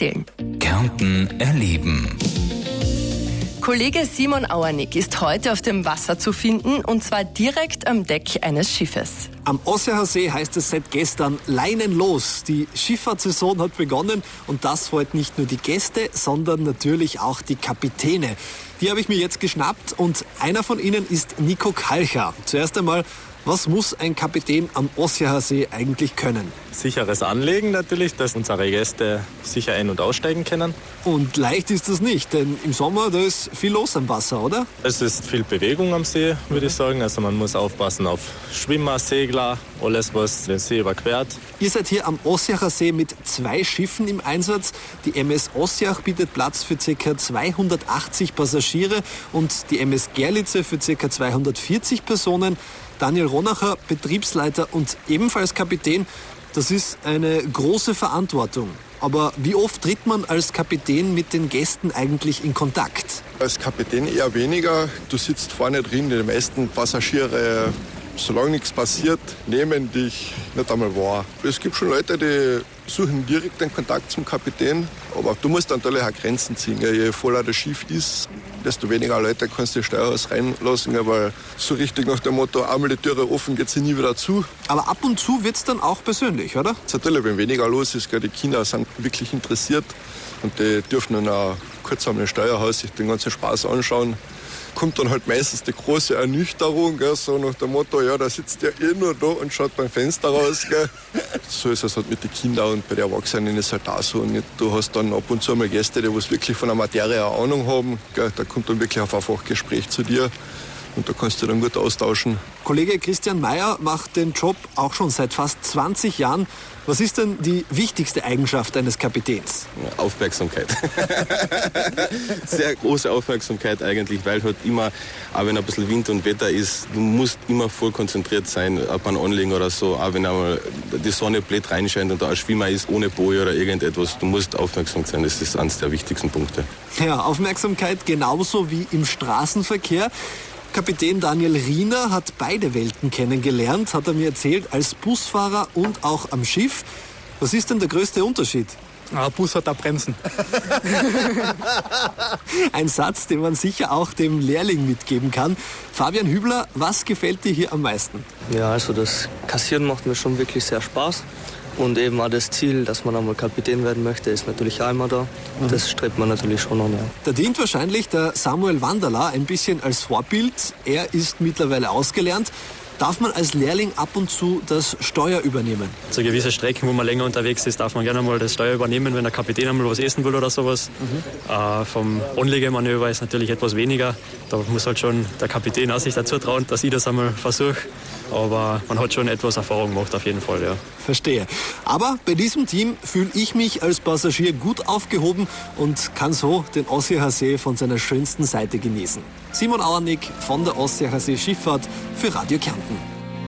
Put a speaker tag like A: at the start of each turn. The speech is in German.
A: erzählen.
B: Kärnten erleben.
A: Kollege Simon Auernick ist heute auf dem Wasser zu finden, und zwar direkt am Deck eines Schiffes.
C: Am Ossiacher See heißt es seit gestern Leinen los. Die Schifffahrtssaison hat begonnen und das freut nicht nur die Gäste, sondern natürlich auch die Kapitäne. Die habe ich mir jetzt geschnappt und einer von ihnen ist Nico Kalcher. Zuerst einmal, was muss ein Kapitän am Ossiacher See eigentlich können?
D: Sicheres Anlegen natürlich, dass unsere Gäste sicher ein- und aussteigen können.
C: Und leicht ist das nicht, denn im Sommer da ist viel los am Wasser, oder?
D: Es ist viel Bewegung am See, würde ich sagen. Also man muss aufpassen auf Schwimmer, Segler, alles was den See überquert.
C: Ihr seid hier am Ossiacher See mit 2 Schiffen im Einsatz. Die MS Ossiach bietet Platz für ca. 280 Passagiere und die MS Gerlitze für ca. 240 Personen. Daniel Ronacher, Betriebsleiter und ebenfalls Kapitän, das ist eine große Verantwortung. Aber wie oft tritt man als Kapitän mit den Gästen eigentlich in Kontakt?
E: Als Kapitän eher weniger. Du sitzt vorne drin, die meisten Passagiere, solange nichts passiert, nehmen dich nicht einmal wahr. Es gibt schon Leute, die suchen direkt den Kontakt zum Kapitän, aber du musst natürlich auch Grenzen ziehen. Je voller das Schiff ist, desto weniger Leute kannst du die Steuerhaus reinlassen, weil so richtig nach dem Motto, einmal die Türe offen, geht sie nie wieder zu.
C: Aber ab und zu wird es dann auch persönlich, oder?
E: Natürlich, wenn weniger los ist, die Kinder sind wirklich interessiert und die dürfen dann auch kurz am Steuerhaus sich den ganzen Spaß anschauen. Kommt dann halt meistens die große Ernüchterung, so nach dem Motto, ja, da sitzt der nur da und schaut beim Fenster raus. So ist es halt mit den Kindern und bei den Erwachsenen ist es halt auch so. Und du hast dann ab und zu mal Gäste, die was wirklich von der Materie eine Ahnung haben. Da kommt dann wirklich auf ein Fachgespräch zu dir und da kannst du dann gut austauschen.
C: Kollege Christian Meyer macht den Job auch schon seit fast 20 Jahren. Was ist denn die wichtigste Eigenschaft eines Kapitäns?
F: Aufmerksamkeit. Sehr große Aufmerksamkeit eigentlich, weil halt immer, auch wenn ein bisschen Wind und Wetter ist, du musst immer voll konzentriert sein, ob ein Anlegen oder so, auch wenn einmal die Sonne blöd reinscheint und da ein Schwimmer ist ohne Boje oder irgendetwas, du musst aufmerksam sein, das ist eines der wichtigsten Punkte.
C: Ja, Aufmerksamkeit genauso wie im Straßenverkehr. Kapitän Daniel Riener hat beide Welten kennengelernt, hat er mir erzählt, als Busfahrer und auch am Schiff. Was ist denn der größte Unterschied?
G: Ein Bus hat auch Bremsen.
C: Ein Satz, den man sicher auch dem Lehrling mitgeben kann. Fabian Hübler, was gefällt dir hier am meisten?
H: Ja, also das Kassieren macht mir schon wirklich sehr Spaß. Und eben auch das Ziel, dass man einmal Kapitän werden möchte, ist natürlich auch immer da. Das strebt man natürlich schon an. Ja.
C: Da dient wahrscheinlich der Samuel Wanderler ein bisschen als Vorbild. Er ist mittlerweile ausgelernt. Darf man als Lehrling ab und zu das Steuer übernehmen?
G: Zu gewissen Strecken, wo man länger unterwegs ist, darf man gerne mal das Steuer übernehmen, wenn der Kapitän einmal was essen will oder sowas. Vom Anlegemanöver ist natürlich etwas weniger. Da muss halt schon der Kapitän auch sich dazu trauen, dass ich das einmal versuche. Aber man hat schon etwas Erfahrung gemacht, auf jeden Fall, ja.
C: Verstehe. Aber bei diesem Team fühle ich mich als Passagier gut aufgehoben und kann so den Ossiacher See von seiner schönsten Seite genießen. Simon Auernick von der Ossiacher See Schifffahrt für Radio Kärnten.